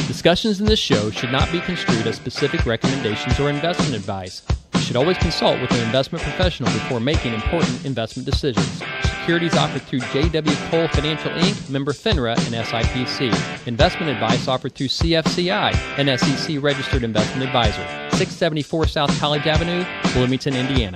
Discussions in this show should not be construed as specific recommendations or investment advice. You should always consult with an investment professional before making important investment decisions. Securities offered through J.W. Cole Financial Inc., member FINRA, and SIPC. Investment advice offered through CFCI, an SEC-registered investment advisor. 674 South College Avenue, Bloomington, Indiana.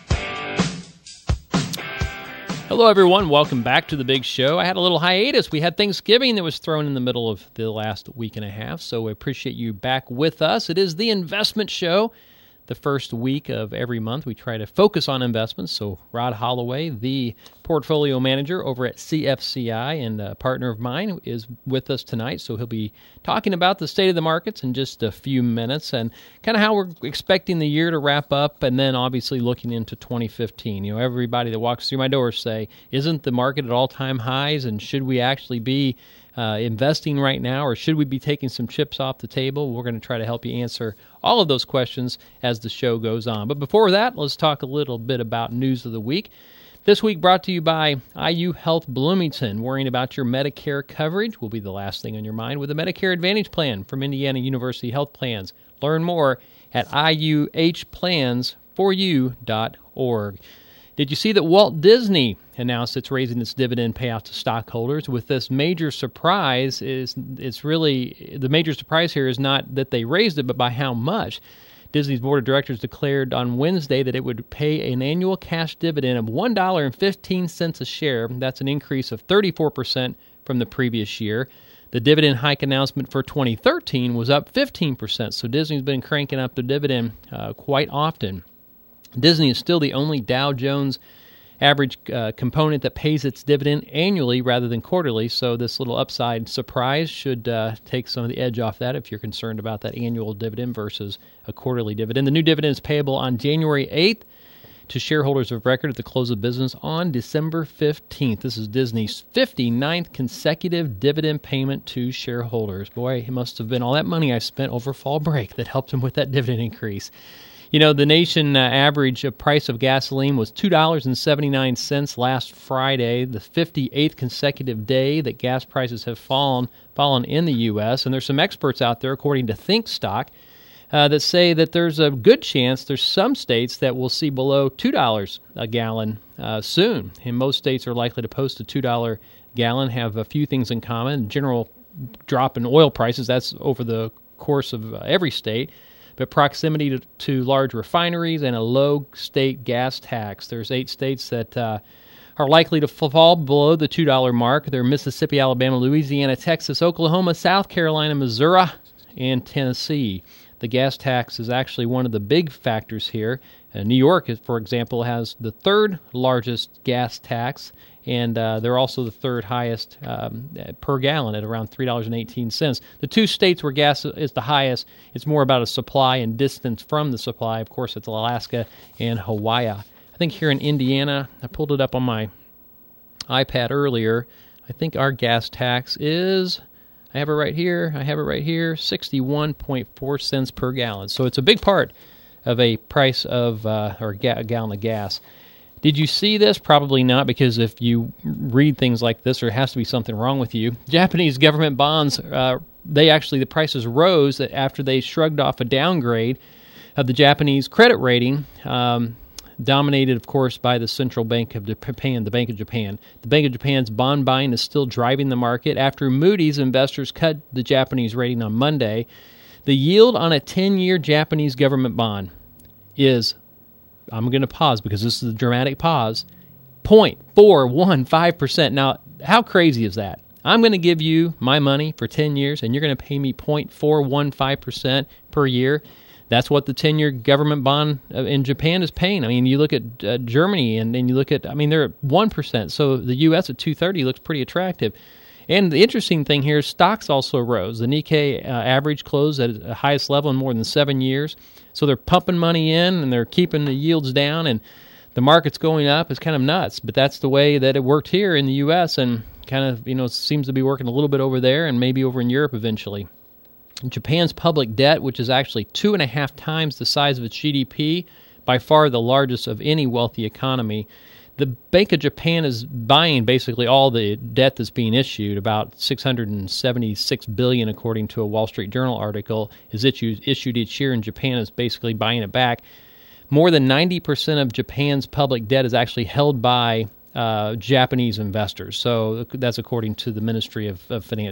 Hello, everyone. Welcome back to The Big Show. I had a little hiatus. We had Thanksgiving that was thrown in the middle of the last week and a half, so we appreciate you back with us. It is the investment show. The first week of every month, we try to focus on investments. So Rod Holloway, the portfolio manager over at CFCI and a partner of mine, is with us tonight. So he'll be talking about the state of the markets in just a few minutes and kind of how we're expecting the year to wrap up, and then obviously looking into 2015. You know, everybody that walks through my door say, isn't the market at all-time highs, and should we actually be investing right now, or should we be taking some chips off the table? We're going to try to help you answer all of those questions as the show goes on. But before that, let's talk a little bit about news of the week. This week brought to you by IU Health Bloomington. Worrying about your Medicare coverage will be the last thing on your mind with the Medicare Advantage Plan from Indiana University Health Plans. Learn more at iuhplans4u.org. Did you see that Walt Disney announced it's raising its dividend payout to stockholders? With this major surprise, the major surprise here is not that they raised it, but by how much. Disney's board of directors declared on Wednesday that it would pay an annual cash dividend of $1.15 a share. That's an increase of 34% from the previous year. The dividend hike announcement for 2013 was up 15%, so Disney's been cranking up the dividend quite often. Disney is still the only Dow Jones average component that pays its dividend annually rather than quarterly, so this little upside surprise should take some of the edge off that if you're concerned about that annual dividend versus a quarterly dividend. The new dividend is payable on January 8th to shareholders of record at the close of business on December 15th. This is Disney's 59th consecutive dividend payment to shareholders. Boy, it must have been all that money I spent over fall break that helped them with that dividend increase. You know, the nation average price of gasoline was $2.79 last Friday, the 58th consecutive day that gas prices have fallen in the U.S., and there's some experts out there, according to ThinkStock, that say that there's a good chance there's some states that will see below $2 a gallon soon, and most states are likely to post a $2 gallon, have a few things in common. General drop in oil prices, that's over the course of every state, but proximity to large refineries and a low state gas tax. There's 8 states that are likely to fall below the $2 mark. They're Mississippi, Alabama, Louisiana, Texas, Oklahoma, South Carolina, Missouri, and Tennessee. The gas tax is actually one of the big factors here. New York, for example, has the third largest gas tax, and they're also the third highest per gallon at around $3.18. The 2 states where gas is the highest, it's more about a supply and distance from the supply. Of course, it's Alaska and Hawaii. I think here in Indiana, I pulled it up on my iPad earlier, I think our gas tax is, I have it right here, 61.4 cents per gallon. So it's a big part of a price of, a gallon of gas. Did you see this? Probably not, because if you read things like this, there has to be something wrong with you. Japanese government bonds, the prices rose after they shrugged off a downgrade of the Japanese credit rating, dominated, of course, by the Central Bank of Japan, the Bank of Japan. The Bank of Japan's bond buying is still driving the market. After Moody's investors cut the Japanese rating on Monday, the yield on a 10-year Japanese government bond is, I'm going to pause because this is a dramatic pause, 0.415%. Now, how crazy is that? I'm going to give you my money for 10 years, and you're going to pay me 0.415% per year. That's what the 10-year government bond in Japan is paying. I mean, you look at Germany, and then you look at, they're at 1%. So the U.S. at 230 looks pretty attractive. And the interesting thing here is stocks also rose. The Nikkei average closed at the highest level in more than 7 years. So they're pumping money in, and they're keeping the yields down, and the market's going up. It's kind of nuts, but that's the way that it worked here in the U.S., and kind of, seems to be working a little bit over there and maybe over in Europe eventually. Japan's public debt, which is actually 2.5 times the size of its GDP, by far the largest of any wealthy economy, The Bank of Japan is buying basically all the debt that's being issued. About $676 billion, according to a Wall Street Journal article, is issued each year, and Japan is basically buying it back. More than 90% of Japan's public debt is actually held by Japanese investors. So that's according to the Ministry of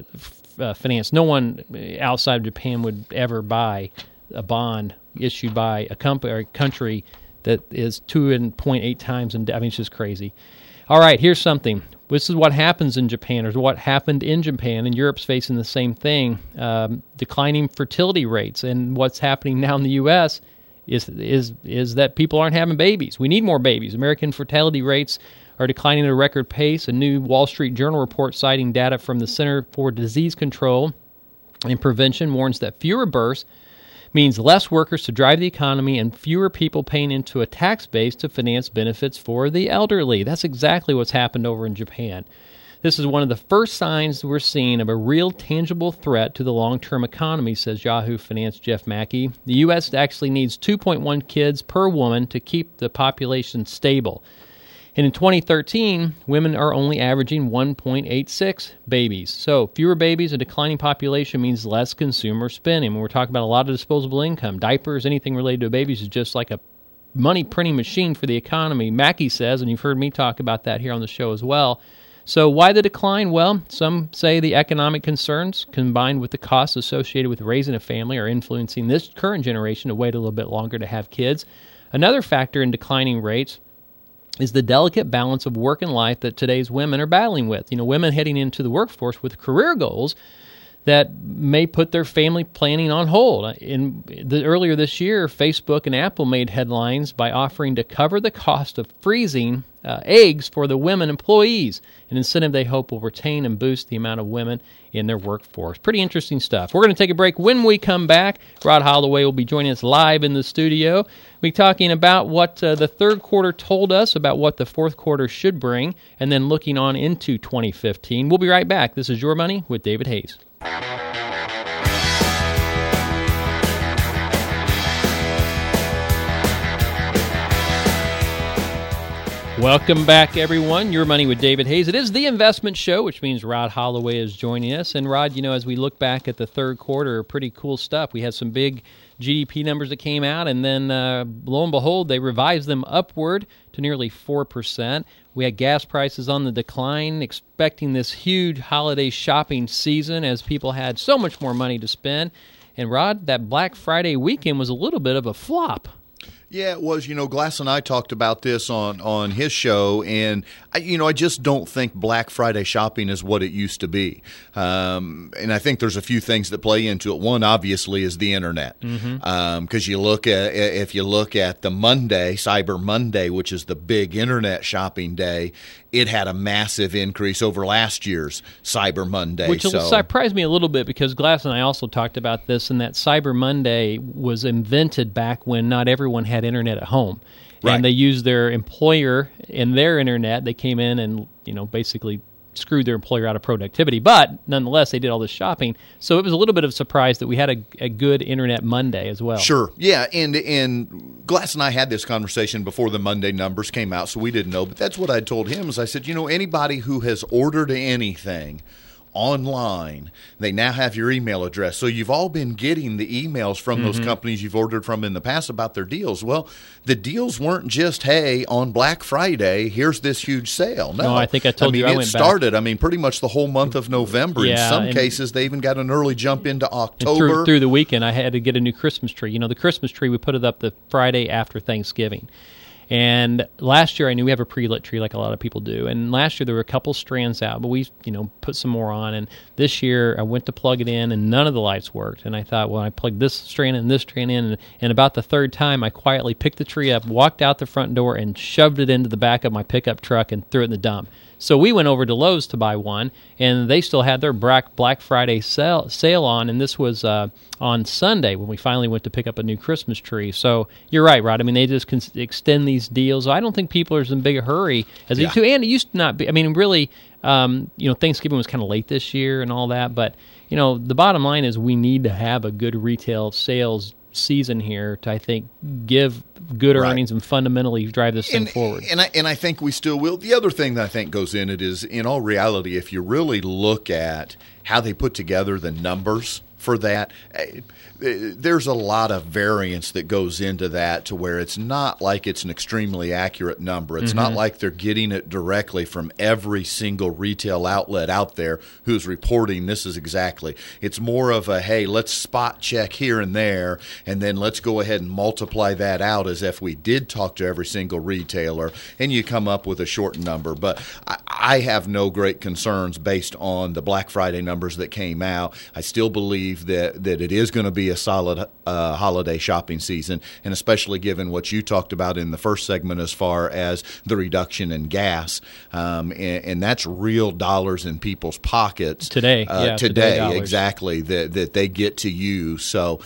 Finance. No one outside of Japan would ever buy a bond issued by a country that is 2.8 times in debt. I mean, it's just crazy. All right, here's something. This is what happens in Japan, or what happened in Japan, and Europe's facing the same thing, declining fertility rates. And what's happening now in the U.S. is that people aren't having babies. We need more babies. American fertility rates are declining at a record pace. A new Wall Street Journal report citing data from the Center for Disease Control and Prevention warns that fewer births means less workers to drive the economy and fewer people paying into a tax base to finance benefits for the elderly. That's exactly what's happened over in Japan. This is one of the first signs we're seeing of a real tangible threat to the long-term economy, says Yahoo Finance Jeff Mackey. The U.S. actually needs 2.1 kids per woman to keep the population stable. And in 2013, women are only averaging 1.86 babies. So fewer babies, a declining population means less consumer spending. When we're talking about a lot of disposable income, diapers, anything related to babies is just like a money printing machine for the economy, Mackey says, and you've heard me talk about that here on the show as well. So why the decline? Well, some say the economic concerns combined with the costs associated with raising a family are influencing this current generation to wait a little bit longer to have kids. Another factor in declining rates is the delicate balance of work and life that today's women are battling with. You know, women heading into the workforce with career goals that may put their family planning on hold. Earlier this year, Facebook and Apple made headlines by offering to cover the cost of freezing eggs for the women employees, an incentive they hope will retain and boost the amount of women in their workforce. Pretty interesting stuff. We're going to take a break. When we come back, Rod Holloway will be joining us live in the studio. We'll be talking about what the third quarter told us about what the fourth quarter should bring, and then looking on into 2015. We'll be right back. This is Your Money with David Hayes. Welcome back, everyone. Your Money with David Hayes. It is the investment show, which means Rod Holloway is joining us. And Rod, you know, as we look back at the third quarter, pretty cool stuff. We had some big GDP numbers that came out, and then lo and behold, they revised them upward to nearly 4%. We had gas prices on the decline, expecting this huge holiday shopping season as people had so much more money to spend. And Rod, that Black Friday weekend was a little bit of a flop. Yeah, it was. You know, Glass and I talked about this on his show, and I just don't think Black Friday shopping is what it used to be. And I think there's a few things that play into it. One, obviously, is the internet, because if you look at the Monday, Cyber Monday, which is the big internet shopping day, it had a massive increase over last year's Cyber Monday. Which surprised me a little bit, because Glass and I also talked about this, and that Cyber Monday was invented back when not everyone had internet at home. Right. And they used their employer and their internet. They came in and, basically screwed their employer out of productivity. But nonetheless, they did all this shopping. So it was a little bit of a surprise that we had a good Internet Monday as well. Sure. Yeah, and Glass and I had this conversation before the Monday numbers came out, so we didn't know. But that's what I told him is I said, anybody who has ordered anything online, they now have your email address. So you've all been getting the emails from those companies you've ordered from in the past about their deals. Well, the deals weren't just, hey, on Black Friday, here's this huge sale. No, I think I told you I went back. It started, pretty much the whole month of November. Yeah, in some cases, they even got an early jump into October. Through the weekend, I had to get a new Christmas tree. The Christmas tree, we put it up the Friday after Thanksgiving. And last year, I knew we have a pre-lit tree like a lot of people do. And last year, there were a couple strands out, but we, put some more on. And this year, I went to plug it in, and none of the lights worked. And I thought, well, I plugged this strand in, this strand in. And about the third time, I quietly picked the tree up, walked out the front door, and shoved it into the back of my pickup truck and threw it in the dump. So we went over to Lowe's to buy one, and they still had their Black Friday sale on, and this was on Sunday when we finally went to pick up a new Christmas tree. So you're right, Rod. They just can extend these deals. I don't think people are in a big hurry as they do, and it used to not be. Really, Thanksgiving was kind of late this year and all that, but the bottom line is we need to have a good retail sales season here to, I think, give good Right. earnings and fundamentally drive this thing forward. And I think we still will. The other thing that I think goes in it is, in all reality, if you really look at how they put together the numbers for that, there's a lot of variance that goes into that, to where it's not like it's an extremely accurate number. It's not like they're getting it directly from every single retail outlet out there who's reporting this is exactly. It's more of a, hey, let's spot check here and there, and then let's go ahead and multiply that out as if we did talk to every single retailer, and you come up with a short number. But I have no great concerns based on the Black Friday numbers that came out. I still believe that it is going to be a solid holiday shopping season, and especially given what you talked about in the first segment as far as the reduction in gas, and that's real dollars in people's pockets Today dollars. exactly, that they get to use. So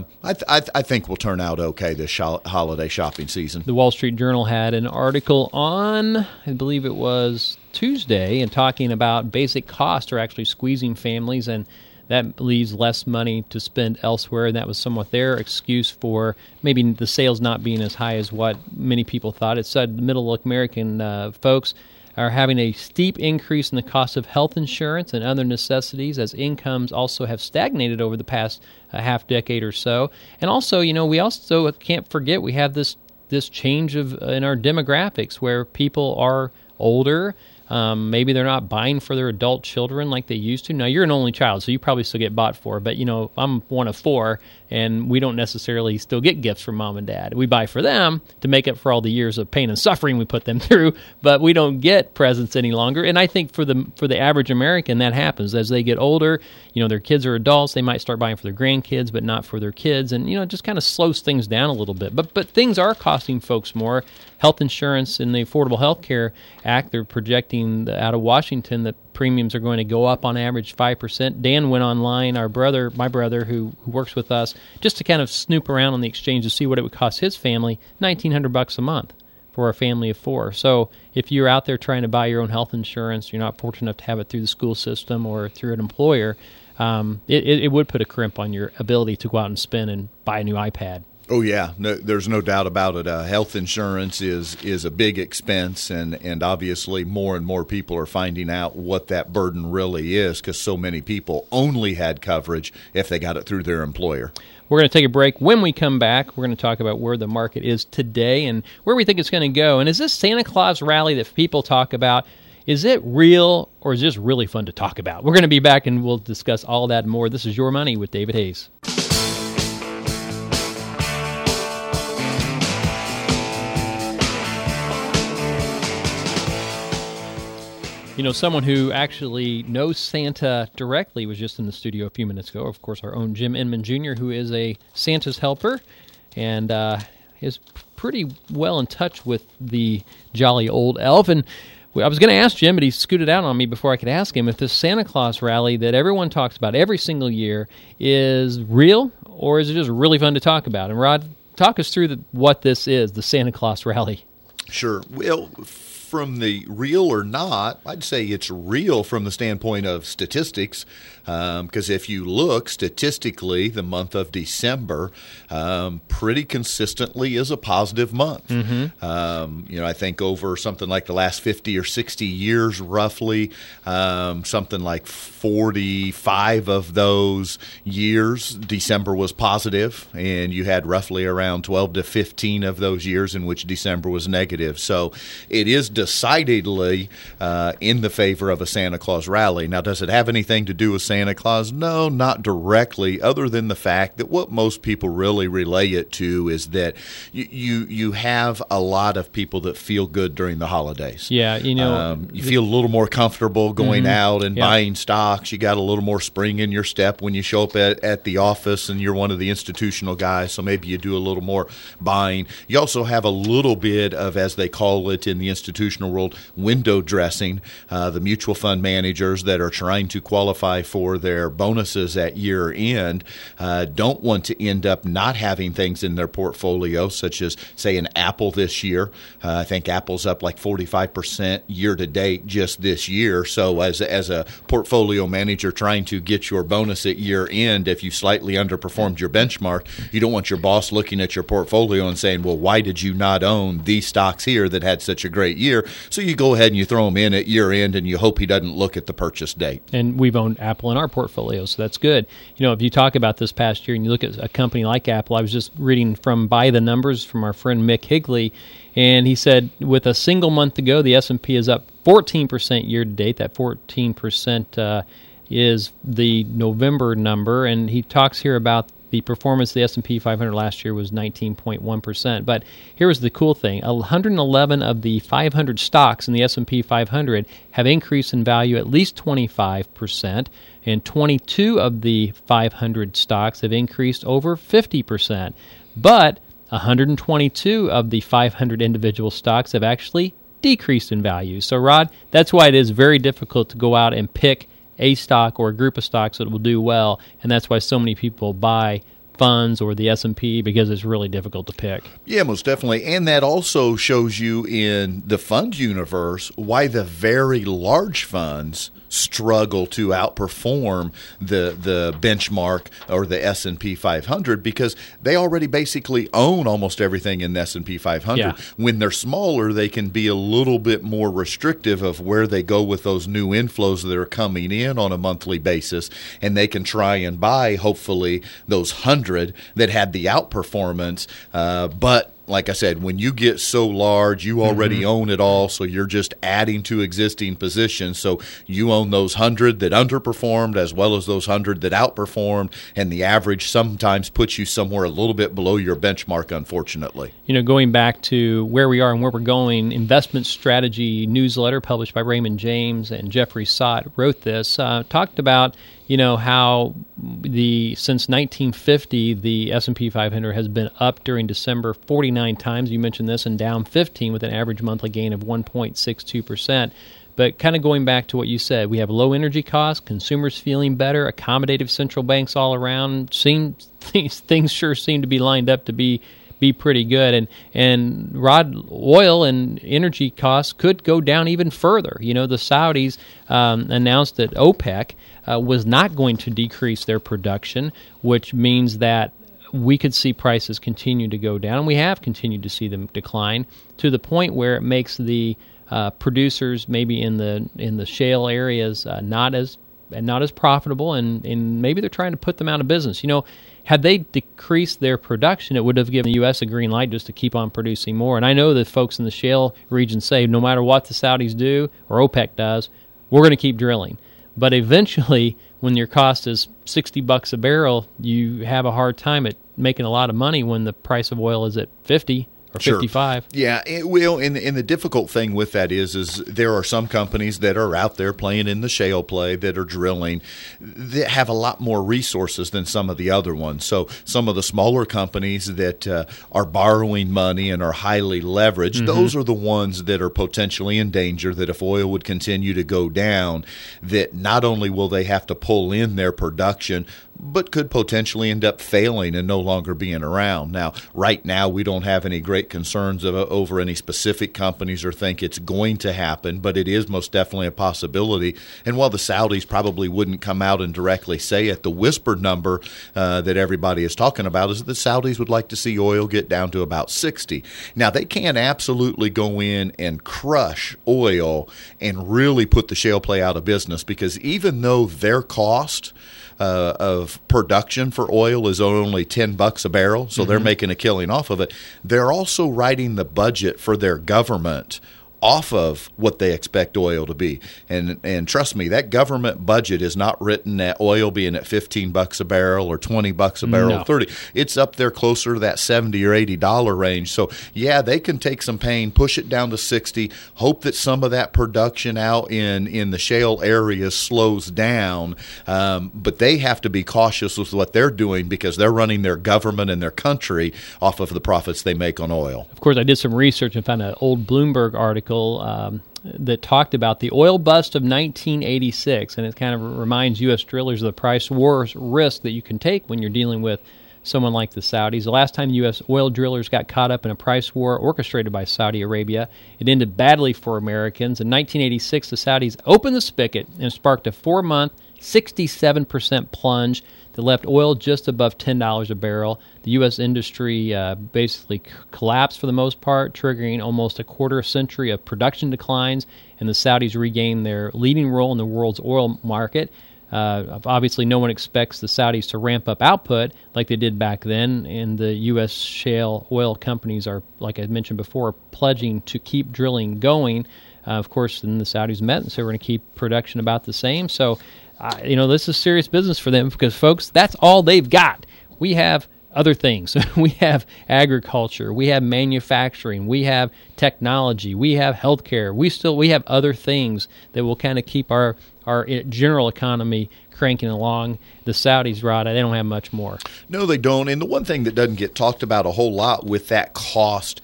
I think we'll turn out okay this holiday shopping season. The Wall Street Journal had an article on, I believe it was Tuesday, and talking about basic costs are actually squeezing families, and that leaves less money to spend elsewhere. And that was somewhat their excuse for maybe the sales not being as high as what many people thought. It said the middle American folks are having a steep increase in the cost of health insurance and other necessities, as incomes also have stagnated over the past half decade or so. And also, we also can't forget we have this change in our demographics, where people are older. Maybe they're not buying for their adult children like they used to. Now, you're an only child, so you probably still get bought for. But, I'm one of four, and we don't necessarily still get gifts from mom and dad. We buy for them to make up for all the years of pain and suffering we put them through, but we don't get presents any longer. And I think for the average American, that happens. As they get older, their kids are adults, they might start buying for their grandkids, but not for their kids. And, it just kind of slows things down a little bit. But things are costing folks more. Health insurance in the Affordable Health Care Act, they're projecting out of Washington that premiums are going to go up on average 5%. Dan went online, my brother who works with us, just to kind of snoop around on the exchange to see what it would cost his family, $1,900 a month for a family of four. So if you're out there trying to buy your own health insurance, you're not fortunate enough to have it through the school system or through an employer, it would put a crimp on your ability to go out and spend and buy a new iPad. Oh, yeah. No, there's no doubt about it. Health insurance is a big expense, and obviously more and more people are finding out what that burden really is, because so many people only had coverage if they got it through their employer. We're going to take a break. When we come back, we're going to talk about where the market is today and where we think it's going to go. And is this Santa Claus rally that people talk about, is it real, or is this really fun to talk about? We're going to be back, and we'll discuss all that and more. This is Your Money with David Hayes. Someone who actually knows Santa directly was just in the studio a few minutes ago. Of course, our own Jim Inman Jr., who is a Santa's helper and is pretty well in touch with the jolly old elf. And I was going to ask Jim, but he scooted out on me before I could ask him if this Santa Claus rally that everyone talks about every single year is real, or is it just really fun to talk about? And Rod, talk us through what this is, the Santa Claus rally. Sure. Well, from the real or not, I'd say it's real from the standpoint of statistics, because if you look statistically, the month of December pretty consistently is a positive month. I think over something like the last 50 or 60 years, roughly, something like 45 of those years, December was positive, and you had roughly around 12 to 15 of those years in which December was negative. So it is decidedly in the favor of a Santa Claus rally. Now, does it have anything to do with Santa Claus? No, not directly, other than the fact that what most people really relay it to is that you have a lot of people that feel good during the holidays. Yeah, you feel a little more comfortable going out and buying stocks. You got a little more spring in your step when you show up at the office and you're one of the institutional guys, so maybe you do a little more buying. You also have a little bit of, as they call it in the institutional institutional world, window dressing. The mutual fund managers that are trying to qualify for their bonuses at year end don't want to end up not having things in their portfolio, such as, say, an Apple this year. I think Apple's up like 45% year to date just this year. So as a portfolio manager trying to get your bonus at year end, if you slightly underperformed your benchmark, you don't want your boss looking at your portfolio and saying, well, why did you not own these stocks here that had such a great year? So you go ahead and you throw them in at year end, and you hope he doesn't look at the purchase date. And we've owned Apple in our portfolio, so that's good. If you talk about this past year and you look at a company like Apple, I was just reading from By the Numbers from our friend Mick Higley, and he said with a single month to go, the S&P is up 14% year to date. That 14% is the November number, and he talks here about the performance of the S&P 500 last year was 19.1%. But here was the cool thing. 111 of the 500 stocks in the S&P 500 have increased in value at least 25%, and 22 of the 500 stocks have increased over 50%. But 122 of the 500 individual stocks have actually decreased in value. So, Rod, that's why it is very difficult to go out and pick a stock or a group of stocks that will do well, and that's why so many people buy funds or the S&P, because it's really difficult to pick. Yeah, most definitely. And that also shows you in the fund universe why the very large funds struggle to outperform the benchmark or the S&P 500, because they already basically own almost everything in the S&P 500. Yeah. When they're smaller, they can be a little bit more restrictive of where they go with those new inflows that are coming in on a monthly basis, and they can try and buy, hopefully, those 100 that had the outperformance, but like I said, when you get so large, you already own it all, so you're just adding to existing positions. So you own those 100 that underperformed as well as those 100 that outperformed, and the average sometimes puts you somewhere a little bit below your benchmark, unfortunately. Going back to where we are and where we're going, Investment Strategy newsletter published by Raymond James and Jeffrey Sott wrote this, talked about how since 1950, the S&P 500 has been up during December 49 times. You mentioned this, and down 15 with an average monthly gain of 1.62%. But kind of going back to what you said, we have low energy costs, consumers feeling better, accommodative central banks all around. Things sure seem to be lined up to be pretty good. And Rod, oil and energy costs could go down even further. The Saudis announced that OPEC was not going to decrease their production, which means that we could see prices continue to go down. We have continued to see them decline to the point where it makes the producers maybe in the shale areas not as profitable, and maybe they're trying to put them out of business. Had they decreased their production, it would have given the U.S. a green light just to keep on producing more. And I know that folks in the shale region say no matter what the Saudis do or OPEC does, we're going to keep drilling. But eventually, when your cost is $60 a barrel, you have a hard time at making a lot of money when the price of oil is at 50 or 55. Sure. Yeah, and the difficult thing with that is there are some companies that are out there playing in the shale play that are drilling that have a lot more resources than some of the other ones. So some of the smaller companies that are borrowing money and are highly leveraged, those are the ones that are potentially in danger, that if oil would continue to go down, that not only will they have to pull in their production, but could potentially end up failing and no longer being around. Now, right now, we don't have any great concerns over any specific companies or think it's going to happen, but it is most definitely a possibility. And while the Saudis probably wouldn't come out and directly say it, the whispered number that everybody is talking about is that the Saudis would like to see oil get down to about 60. Now, they can absolutely go in and crush oil and really put the shale play out of business, because even though their cost of production for oil is only $10 a barrel, so they're making a killing off of it, they're also writing the budget for their government off of what they expect oil to be. And trust me, that government budget is not written at oil being at $15 a barrel or $20 a barrel, 30. It's up there closer to that $70 or $80 range. So, yeah, they can take some pain, push it down to 60, hope that some of that production out in the shale areas slows down. But they have to be cautious with what they're doing, because they're running their government and their country off of the profits they make on oil. Of course, I did some research and found an old Bloomberg article article that talked about the oil bust of 1986, and it kind of reminds U.S. drillers of the price war risk that you can take when you're dealing with someone like the Saudis. The last time U.S. oil drillers got caught up in a price war orchestrated by Saudi Arabia, it ended badly for Americans. In 1986, the Saudis opened the spigot and sparked a 4-month, 67% plunge that left oil just above $10 a barrel. The U.S. industry basically collapsed for the most part, triggering almost a quarter century of production declines, and the Saudis regained their leading role in the world's oil market. Obviously, no one expects the Saudis to ramp up output like they did back then, and the U.S. shale oil companies are, like I mentioned before, pledging to keep drilling going. Of course, then the Saudis met and said we're going to keep production about the same. So, this is serious business for them because, folks, that's all they've got. We have other things. We have agriculture. We have manufacturing. We have technology. We have healthcare. We have other things that will kind of keep our general economy cranking along. The Saudis, Rod, they don't have much more. No, they don't. And the one thing that doesn't get talked about a whole lot with that cost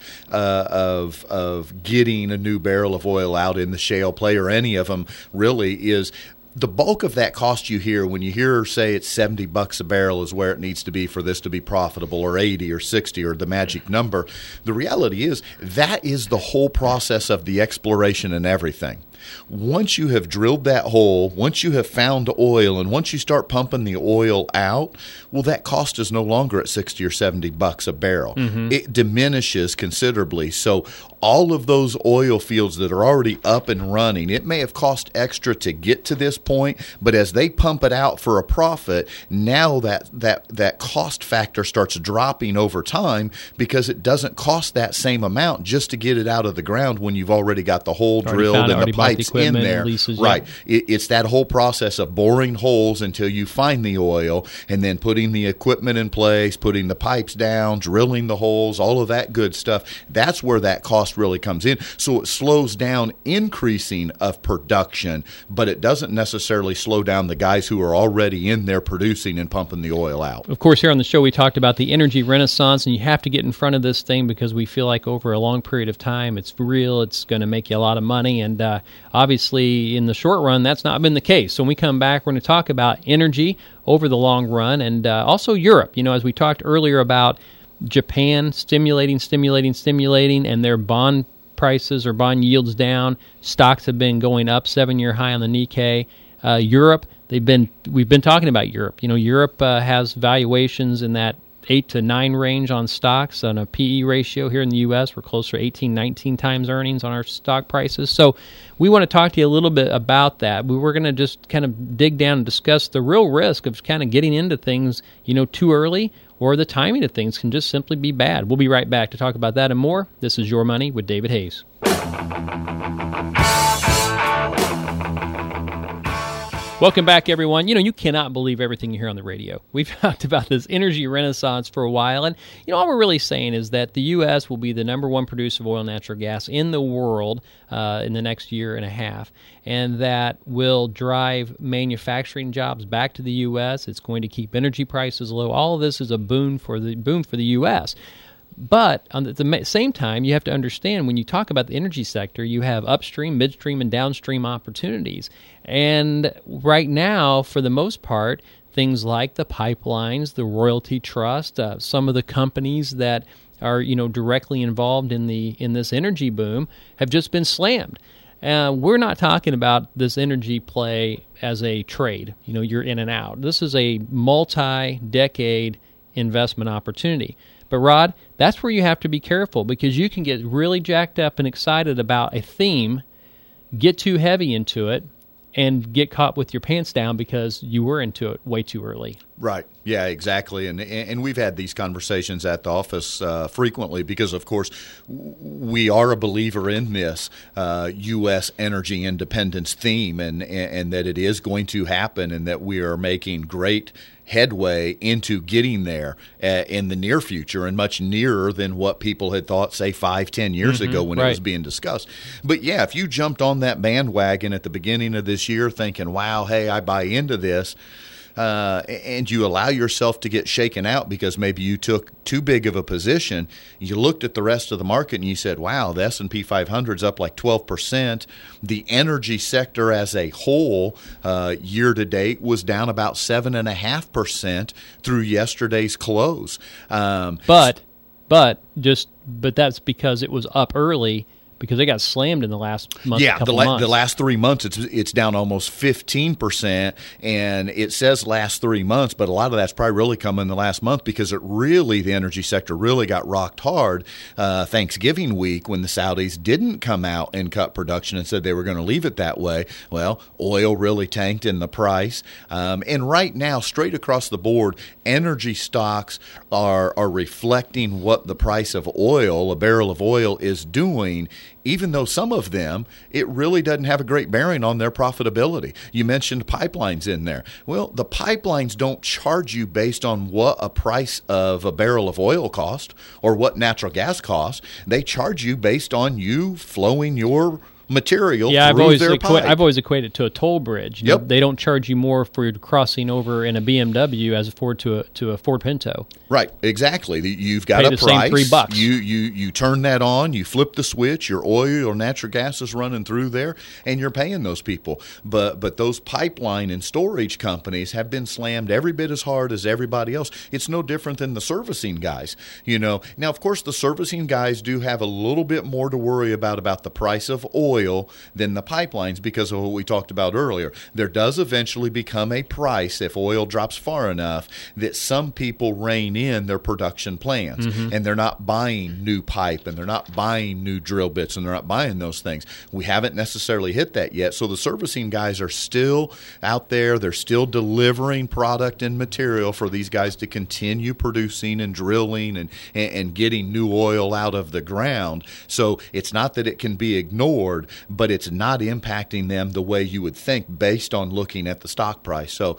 of getting a new barrel of oil out in the shale play or any of them really is the bulk of that cost you hear when you hear, say, it's $70 a barrel is where it needs to be for this to be profitable, or 80 or 60 or the magic number. The reality is that is the whole process of the exploration and everything. Once you have drilled that hole, once you have found oil, and once you start pumping the oil out, well, that cost is no longer at 60 or $70 a barrel. Mm-hmm. It diminishes considerably. So all of those oil fields that are already up and running, it may have cost extra to get to this point, but as they pump it out for a profit, now that cost factor starts dropping over time because it doesn't cost that same amount just to get it out of the ground when you've already got the hole drilled and the pipes in there. Leases, right. Yeah. It's that whole process of boring holes until you find the oil and then putting the equipment in place, putting the pipes down, drilling the holes, all of that good stuff. That's where that cost really comes in. So it slows down increasing of production, but it doesn't necessarily slow down the guys who are already in there producing and pumping the oil out. Of course, here on the show we talked about the energy renaissance, and you have to get in front of this thing because we feel like over a long period of time it's real, it's going to make you a lot of money, and obviously in the short run that's not been the case. So when we come back, we're going to talk about energy over the long run, and also Europe. As we talked earlier about Japan stimulating, and their bond prices or bond yields down. Stocks have been going up, 7-year high on the Nikkei. Europe, we've been talking about Europe. Europe has valuations in that 8 to 9 range on stocks. On a PE ratio here in the U.S., we're closer to 18, 19 times earnings on our stock prices. So we want to talk to you a little bit about that. We're going to just kind of dig down and discuss the real risk of kind of getting into things, too early, or the timing of things can just simply be bad. We'll be right back to talk about that and more. This is Your Money with David Hayes. Welcome back, everyone. You cannot believe everything you hear on the radio. We've talked about this energy renaissance for a while, and all we're really saying is that the U.S. will be the number one producer of oil and natural gas in the world in the next year and a half, and that will drive manufacturing jobs back to the U.S. It's going to keep energy prices low. All of this is a boon for the U.S., But at the same time, you have to understand when you talk about the energy sector, you have upstream, midstream, and downstream opportunities. And right now, for the most part, things like the pipelines, the royalty trust, some of the companies that are directly involved in this energy boom have just been slammed. We're not talking about this energy play as a trade. You're in and out. This is a multi-decade investment opportunity. But, Rod, that's where you have to be careful because you can get really jacked up and excited about a theme, get too heavy into it, and get caught with your pants down because you were into it way too early. Right. Yeah, exactly. And we've had these conversations at the office frequently because, of course, we are a believer in this U.S. energy independence theme and that it is going to happen and that we are making great headway into getting there in the near future and much nearer than what people had thought, say, 5-10 years ago when it was being discussed. But, yeah, if you jumped on that bandwagon at the beginning of this year thinking, wow, hey, I buy into this, and you allow yourself to get shaken out because maybe you took too big of a position, you looked at the rest of the market and you said, wow, the S&P 500 is up like 12%. The energy sector as a whole year to date was down about 7.5% through yesterday's close. But that's because it was up early, because they got slammed in the last month. Yeah, the last 3 months, it's down almost 15%, and it says last 3 months, but a lot of that's probably really come in the last month because the energy sector really got rocked hard Thanksgiving week when the Saudis didn't come out and cut production and said they were going to leave it that way. Well, oil really tanked in the price, and right now, straight across the board, energy stocks are reflecting what the price of oil, a barrel of oil, is doing, even though some of them, it really doesn't have a great bearing on their profitability. You mentioned pipelines in there. Well, the pipelines don't charge you based on what a price of a barrel of oil cost or what natural gas costs. They charge you based on you flowing your material through their pipe. I've always equated it to a toll bridge. Yep. They don't charge you more for crossing over in a BMW as to a Ford Pinto. Right, exactly. You've got a price. Same $3. You turn that on, you flip the switch, your oil or natural gas is running through there, and you're paying those people. But those pipeline and storage companies have been slammed every bit as hard as everybody else. It's no different than the servicing guys. Now, of course, the servicing guys do have a little bit more to worry about the price of oil than the pipelines because of what we talked about earlier. There does eventually become a price, if oil drops far enough, that some people rein in their production plans, and they're not buying new pipe, and they're not buying new drill bits, and they're not buying those things. We haven't necessarily hit that yet, so the servicing guys are still out there. They're still delivering product and material for these guys to continue producing and drilling and getting new oil out of the ground. So it's not that it can be ignored, but it's not impacting them the way you would think based on looking at the stock price. So,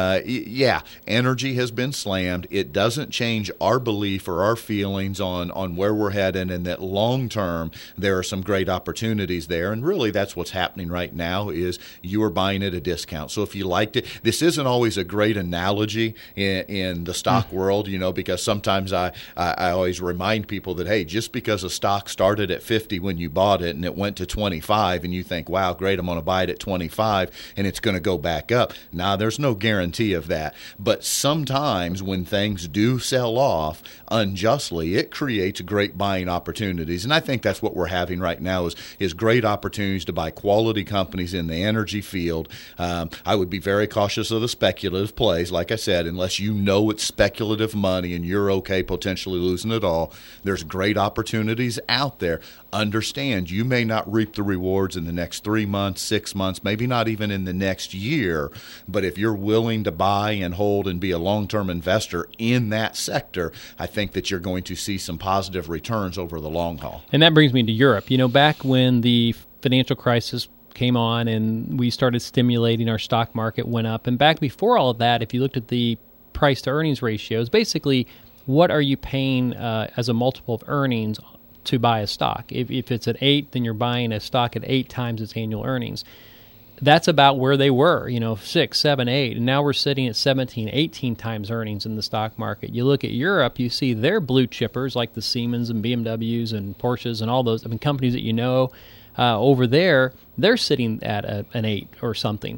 energy has been slammed. It doesn't change our belief or our feelings on where we're headed, and that long term there are some great opportunities there. And really that's what's happening right now is you are buying at a discount. So if you liked it, this isn't always a great analogy in the stock world, because sometimes I always remind people that, hey, just because a stock started at 50 when you bought it and it went to 25 and you think, wow, great, I'm going to buy it at 25 and it's going to go back up. Now, there's no guarantee of that. But sometimes when things do sell off unjustly, it creates great buying opportunities. And I think that's what we're having right now is great opportunities to buy quality companies in the energy field. I would be very cautious of the speculative plays, like I said, unless you know it's speculative money and you're okay potentially losing it all. There's great opportunities out there. Understand you may not reap the rewards in the next 3 months, 6 months, maybe not even in the next year. But if you're willing to buy and hold and be a long-term investor in that sector, I think that you're going to see some positive returns over the long haul. And that brings me to Europe. Back when the financial crisis came on and we started stimulating, our stock market went up. And back before all of that, if you looked at the price to earnings ratios, basically what are you paying as a multiple of earnings to buy a stock? If it's at 8, then you're buying a stock at 8 times its annual earnings. That's about where they were, 6, 7, 8. And now we're sitting at 17, 18 times earnings in the stock market. You look at Europe, you see their blue chippers like the Siemens and BMWs and Porsches and all those companies that over there, they're sitting at an 8 or something.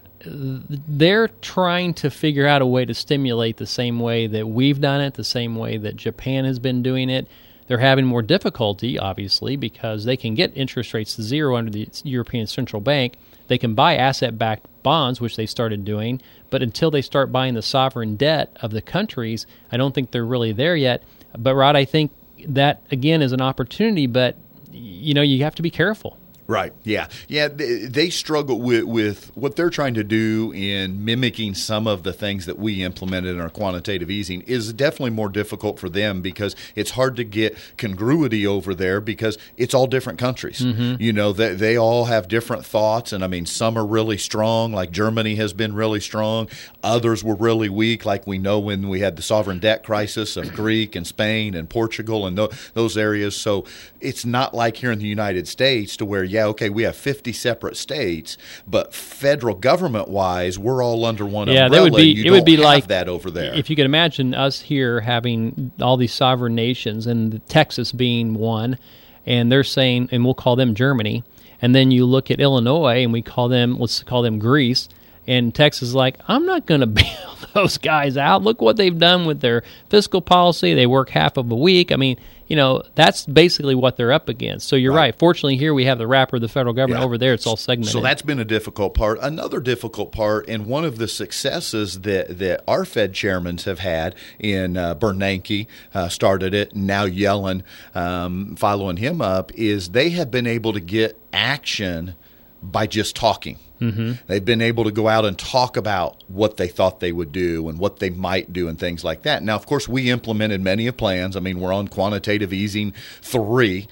They're trying to figure out a way to stimulate the same way that we've done it, the same way that Japan has been doing it. They're having more difficulty, obviously, because they can get interest rates to zero under the European Central Bank. They can buy asset-backed bonds, which they started doing, but until they start buying the sovereign debt of the countries, I don't think they're really there yet. But, Rod, I think that, again, is an opportunity, but, you have to be careful. Right. Yeah. They struggle with what they're trying to do in mimicking some of the things that we implemented in our quantitative easing is definitely more difficult for them because it's hard to get congruity over there because it's all different countries. Mm-hmm. They all have different thoughts. And some are really strong, like Germany has been really strong. Others were really weak, like we know when we had the sovereign debt crisis of Greek and Spain and Portugal and those areas. So it's not like here in the United States to where, yeah, okay, we have 50 separate states, but federal government-wise, we're all under one umbrella. It would be like that over there. If you could imagine us here having all these sovereign nations, and Texas being one, and they're saying, and we'll call them Germany, and then you look at Illinois, and let's call them Greece, and Texas is like, I'm not going to bail those guys out. Look what they've done with their fiscal policy. They work half of a week. I mean, that's basically what they're up against. So you're right. Fortunately, here we have the wrapper of the fernal government. Over there, it's all segmented. So that's been a difficult part. Another difficult part, and one of the successes that our Fed chairmen have had in Bernanke started it, now Yellen following him up, is they have been able to get action by just talking. Mm-hmm. They've been able to go out and talk about what they thought they would do and what they might do and things like that. Now, of course, we implemented many of plans. I mean, we're on quantitative easing 3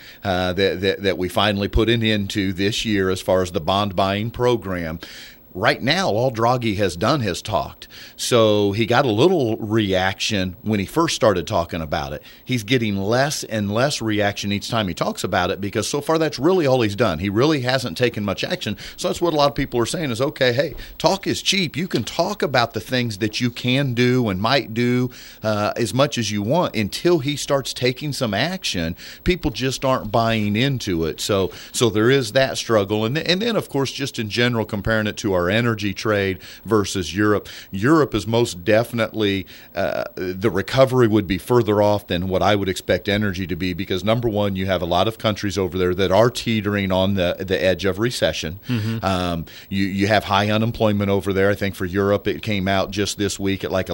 that we finally put an end to this year as far as the bond buying program. Right now, all Draghi has done has talked. So he got a little reaction when he first started talking about it. He's getting less and less reaction each time he talks about it because so far that's really all he's done. He really hasn't taken much action. So that's what a lot of people are saying is, okay, hey, talk is cheap. You can talk about the things that you can do and might do as much as you want until he starts taking some action. People just aren't buying into it. So there is that struggle. And then, of course, just in general, comparing it to our energy trade versus Europe. Europe is most definitely the recovery would be further off than what I would expect energy to be because, number one, you have a lot of countries over there that are teetering on the edge of recession. Mm-hmm. You have high unemployment over there. I think for Europe it came out just this week at like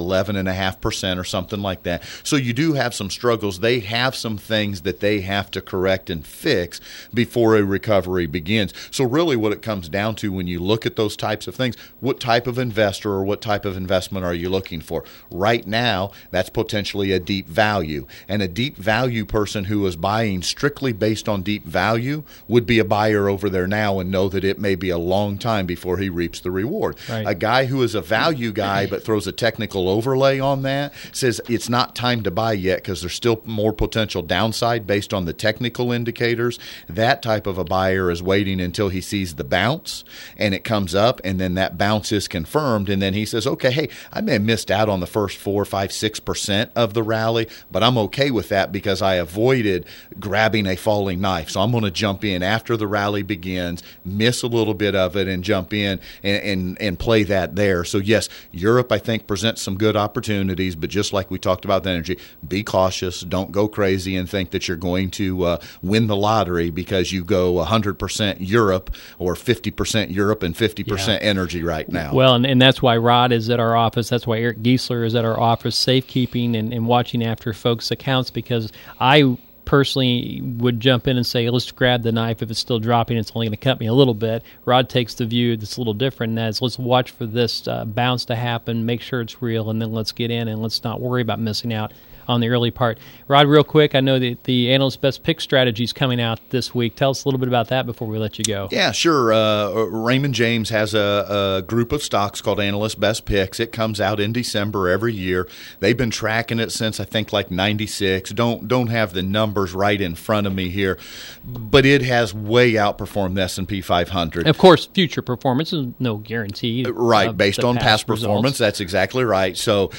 11.5% or something like that. So you do have some struggles. They have some things that they have to correct and fix before a recovery begins. So really what it comes down to when you look at those types of things, what type of investor or what type of investment are you looking for? Right now, that's potentially a deep value. And a deep value person who is buying strictly based on deep value would be a buyer over there now and know that it may be a long time before he reaps the reward. Right. A guy who is a value guy but throws a technical overlay on that says it's not time to buy yet because there's still more potential downside based on the technical indicators. That type of a buyer is waiting until he sees the bounce and it comes up and then that bounce is confirmed, and then he says, okay, hey, I may have missed out on the first 4, 5, 6% of the rally, but I'm okay with that because I avoided grabbing a falling knife. So I'm going to jump in after the rally begins, miss a little bit of it, and jump in and play that there. So yes, Europe, I think, presents some good opportunities, but just like we talked about the energy, be cautious. Don't go crazy and think that you're going to win the lottery because you go 100% Europe or 50% Europe and 50% energy right now. Well, and that's why Rod is at our office. That's why Eric Giesler is at our office, safekeeping and watching after folks' accounts, because I personally would jump in and say, let's grab the knife. If it's still dropping, it's only going to cut me a little bit. Rod takes the view that's a little different, and that is let's watch for this bounce to happen, make sure it's real, and then let's get in and let's not worry about missing out on the early part. Rod, real quick, I know that the Analyst Best Pick strategy is coming out this week. Tell us a little bit about that before we let you go. Yeah, sure. Raymond James has a group of stocks called Analyst Best Picks. It comes out in December every year. They've been tracking it since, I think, like 96. Don't have the numbers right in front of me here, but it has way outperformed the S&P 500. Of course, future performance is no guarantee. Right, based on past performance. That's exactly right. So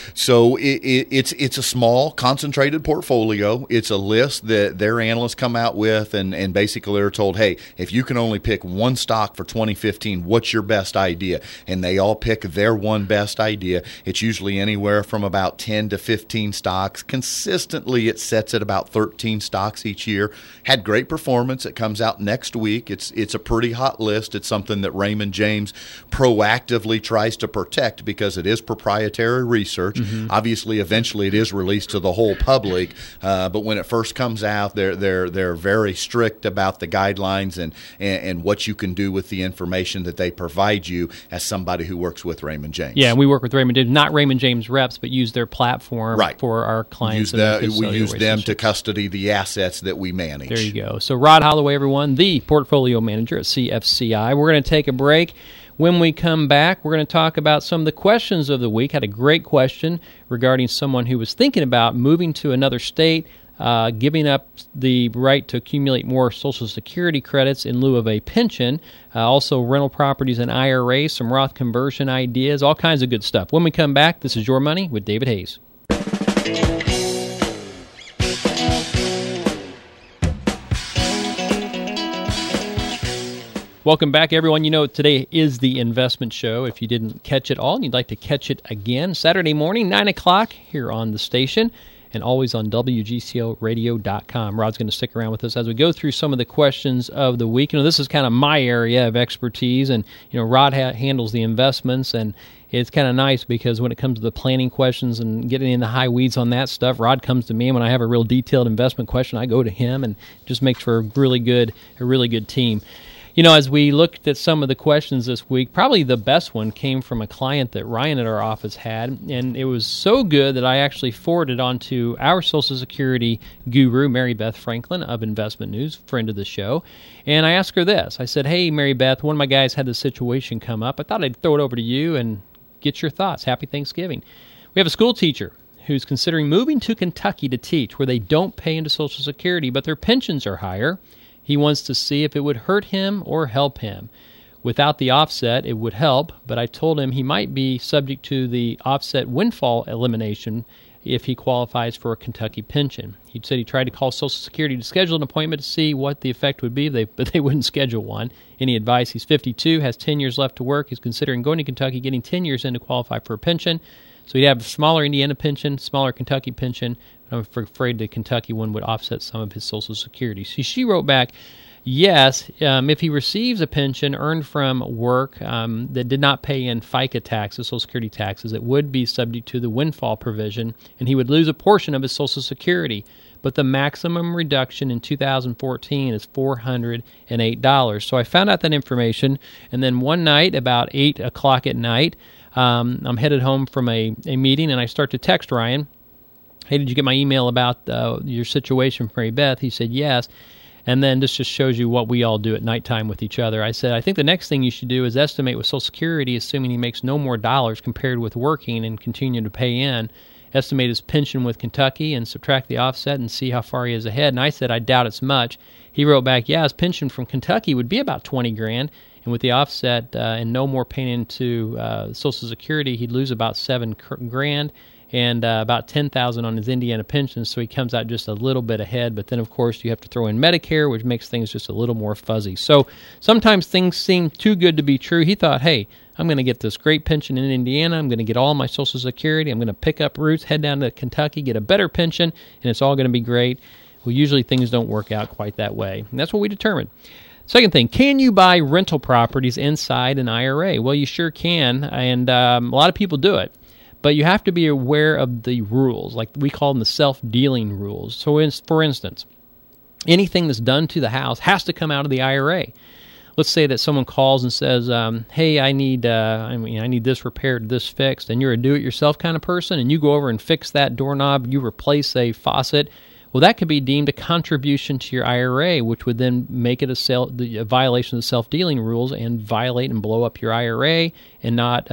it's a small, concentrated portfolio. It's a list that their analysts come out with, and basically they're told, hey, if you can only pick one stock for 2015, what's your best idea? And they all pick their one best idea. It's usually anywhere from about 10 to 15 stocks. Consistently, it sets at about 13 stocks each year. Had great performance. It comes out next week. It's a pretty hot list. It's something that Raymond James proactively tries to protect because it is proprietary research. Mm-hmm. Obviously, eventually it is released to the whole public, but when it first comes out, they're very strict about the guidelines and what you can do with the information that they provide you as somebody who works with Raymond James. Yeah, we work with Raymond James, not Raymond James reps, but use their platform for our clients. We use them to custody the assets that we manage. There you go. So Rod Holloway, everyone, the portfolio manager at CFCI. We're going to take a break. When we come back, we're going to talk about some of the questions of the week. Had a great question regarding someone who was thinking about moving to another state. giving up the right to accumulate more Social Security credits in lieu of a pension, also rental properties and IRAs, some Roth conversion ideas, all kinds of good stuff. When we come back, this is Your Money with David Hayes. Welcome back, everyone. You know, today is the investment show. If you didn't catch it all and you'd like to catch it again, Saturday morning, 9 o'clock here on the station and always on WGCLradio.com. Rod's going to stick around with us as we go through some of the questions of the week. You know, this is kind of my area of expertise, and, you know, Rod handles the investments, and it's kind of nice because when it comes to the planning questions and getting in the high weeds on that stuff, Rod comes to me, and when I have a real detailed investment question, I go to him, and it just makes for a really good team. You know, as we looked at some of the questions this week, probably the best one came from a client that Ryan at our office had, and it was so good that I actually forwarded on to our Social Security guru, Mary Beth Franklin of Investment News, friend of the show, and I asked her this. I said, hey, Mary Beth, one of my guys had this situation come up. I thought I'd throw it over to you and get your thoughts. Happy Thanksgiving. We have a school teacher who's considering moving to Kentucky to teach, where they don't pay into Social Security, but their pensions are higher. He wants to see if it would hurt him or help him. Without the offset, it would help, but I told him he might be subject to the offset windfall elimination if he qualifies for a Kentucky pension. He said he tried to call Social Security to schedule an appointment to see what the effect would be, but they wouldn't schedule one. Any advice? He's 52, has 10 years left to work. He's considering going to Kentucky, getting 10 years in to qualify for a pension. So he'd have a smaller Indiana pension, smaller Kentucky pension. I'm afraid the Kentucky one would offset some of his Social Security. So she wrote back, yes, if he receives a pension earned from work that did not pay in FICA taxes, Social Security taxes, it would be subject to the windfall provision, and he would lose a portion of his Social Security. But the maximum reduction in 2014 is $408. So I found out that information, and then one night, about 8 o'clock at night, I'm headed home from a meeting, and I start to text Ryan. Hey, did you get my email about your situation for Mary Beth? He said, yes. And then this just shows you what we all do at nighttime with each other. I said, I think the next thing you should do is estimate with Social Security, assuming he makes no more dollars compared with working and continuing to pay in. Estimate his pension with Kentucky and subtract the offset and see how far he is ahead. And I said, I doubt it's much. He wrote back, yeah, his pension from Kentucky would be about $20,000. And with the offset and no more paying into Social Security, he'd lose about $7,000. And about $10,000 on his Indiana pension, so he comes out just a little bit ahead. But then, of course, you have to throw in Medicare, which makes things just a little more fuzzy. So sometimes things seem too good to be true. He thought, hey, I'm going to get this great pension in Indiana. I'm going to get all my Social Security. I'm going to pick up roots, head down to Kentucky, get a better pension, and it's all going to be great. Well, usually things don't work out quite that way. And that's what we determined. Second thing, can you buy rental properties inside an IRA? Well, you sure can, and a lot of people do it. But you have to be aware of the rules, like we call them the self-dealing rules. So, for instance, anything that's done to the house has to come out of the IRA. Let's say that someone calls and says, "Hey, I need this repaired, this fixed," and you're a do-it-yourself kind of person, and you go over and fix that doorknob, you replace a faucet. Well, that could be deemed a contribution to your IRA, which would then make it a violation of the self-dealing rules and violate and blow up your IRA and not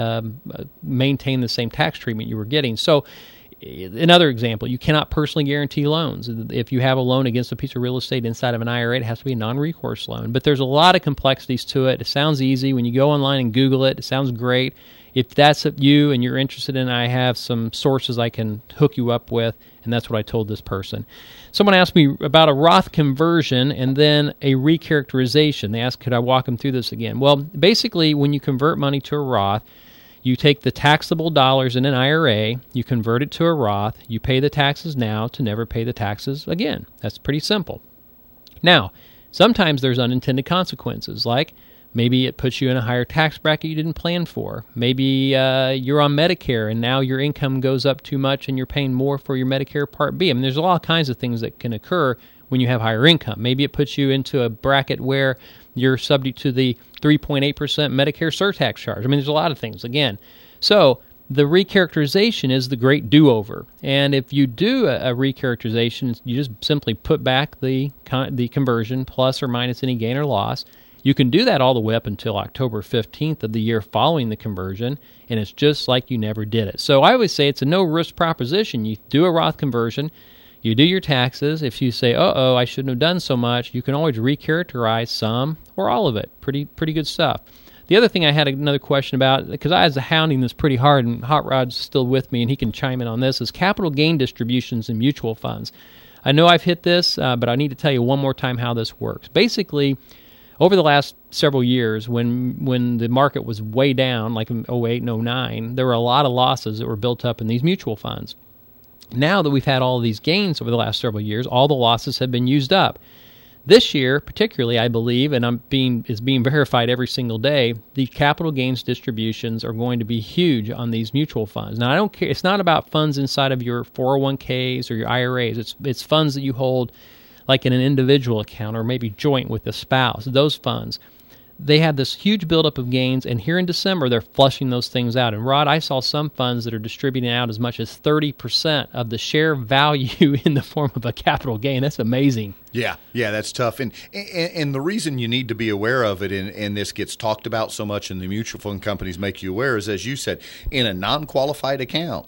maintain the same tax treatment you were getting. So another example, you cannot personally guarantee loans. If you have a loan against a piece of real estate inside of an IRA, it has to be a non-recourse loan. But there's a lot of complexities to it. It sounds easy. When you go online and Google it, it sounds great. If that's you and you're interested in it, I have some sources I can hook you up with, and that's what I told this person. Someone asked me about a Roth conversion and then a recharacterization. They asked, could I walk them through this again? Well, basically, when you convert money to a Roth, you take the taxable dollars in an IRA, you convert it to a Roth, you pay the taxes now to never pay the taxes again. That's pretty simple. Now, sometimes there's unintended consequences, like maybe it puts you in a higher tax bracket you didn't plan for. Maybe you're on Medicare and now your income goes up too much and you're paying more for your Medicare Part B. I mean, there's all kinds of things that can occur when you have higher income. Maybe it puts you into a bracket where you're subject to the 3.8% Medicare surtax charge. I mean, there's a lot of things, again. So the recharacterization is the great do-over. And if you do a recharacterization, you just simply put back the conversion plus or minus any gain or loss. You can do that all the way up until October 15th of the year following the conversion, and it's just like you never did it. So I always say it's a no-risk proposition. You do a Roth conversion, You do your taxes. If you say, uh-oh, I shouldn't have done so much, you can always recharacterize some or all of it. Pretty good stuff. The other thing I had another question about, because I was hounding this pretty hard, and Hot Rod's still with me, and he can chime in on this, is capital gain distributions in mutual funds. I know I've hit this, but I need to tell you one more time how this works. Basically, over the last several years, when the market was way down, like in 08 and 09, there were a lot of losses that were built up in these mutual funds. Now that we've had all of these gains over the last several years, all the losses have been used up. This year, particularly, I believe, and is being verified every single day, the capital gains distributions are going to be huge on these mutual funds. Now, I don't care. It's not about funds inside of your 401ks or your IRAs. It's funds that you hold like in an individual account or maybe joint with a spouse. Those funds, they have this huge buildup of gains, and here in December, they're flushing those things out. And Rod, I saw some funds that are distributing out as much as 30% of the share value in the form of a capital gain. That's amazing. Yeah, that's tough. And the reason you need to be aware of it, and this gets talked about so much and the mutual fund companies make you aware, is, as you said, in a non-qualified account,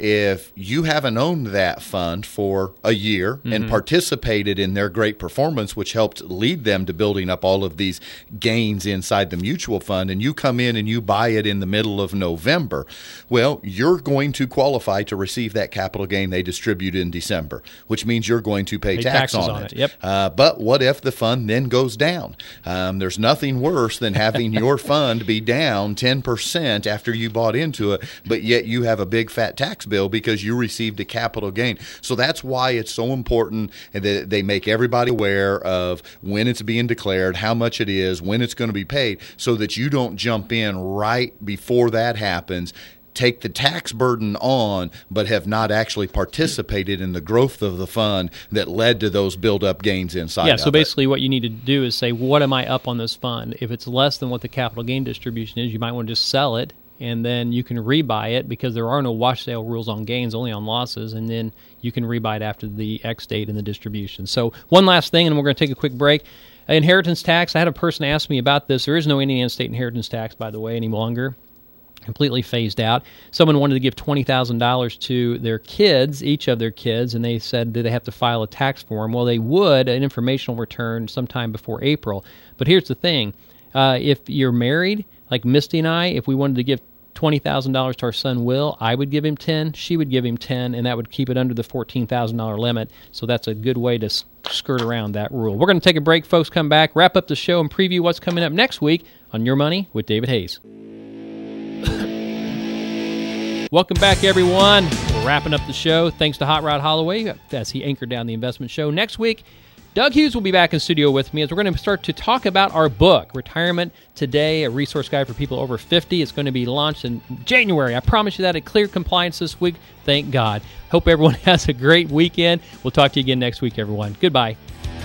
if you haven't owned that fund for a year and participated in their great performance, which helped lead them to building up all of these gains inside the mutual fund, and you come in and you buy it in the middle of November, well, you're going to qualify to receive that capital gain they distribute in December, which means you're going to pay tax on it. Yep. But what if the fund then goes down? There's nothing worse than having your fund be down 10% after you bought into it, but yet you have a big fat tax bill because you received a capital gain. So that's why it's so important that they make everybody aware of when it's being declared, how much it is, when it's going to be paid, so that you don't jump in right before that happens, take the tax burden on, but have not actually participated in the growth of the fund that led to those build-up gains inside. Yeah, so basically what you need to do is say, what am I up on this fund? If it's less than what the capital gain distribution is, you might want to just sell it, and then you can rebuy it because there are no wash sale rules on gains, only on losses, and then you can rebuy it after the X date in the distribution. So one last thing, and we're going to take a quick break. Inheritance tax, I had a person ask me about this. There is no Indiana state inheritance tax, by the way, any longer. Completely phased out. Someone wanted to give $20,000 to their kids, each of their kids, and they said, do they have to file a tax form? Well, they would, an informational return sometime before April. But here's the thing. If you're married, like Misty and I, if we wanted to give $20,000 to our son Will, I would give him 10, she would give him 10, and that would keep it under the $14,000 limit. So that's a good way to skirt around that rule. We're going to take a break, folks. Come back, wrap up the show, and preview what's coming up next week on Your Money with David Hayes. Welcome back, everyone. We're wrapping up the show. Thanks to Hot Rod Holloway as he anchored down the investment show. Next week, Doug Hughes will be back in studio with me as we're going to start to talk about our book, Retirement Today, a resource guide for people over 50. It's going to be launched in January. I promise you that. It cleared compliance this week. Thank God. Hope everyone has a great weekend. We'll talk to you again next week, everyone. Goodbye.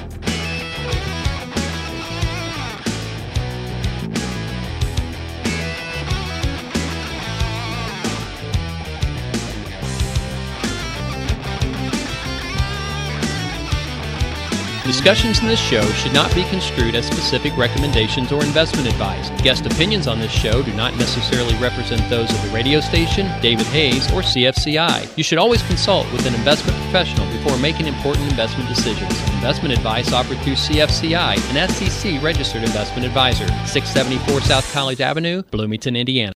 Discussions in this show should not be construed as specific recommendations or investment advice. Guest opinions on this show do not necessarily represent those of the radio station, David Hayes, or CFCI. You should always consult with an investment professional before making important investment decisions. Investment advice offered through CFCI, an SEC-registered investment advisor, 674 South College Avenue, Bloomington, Indiana.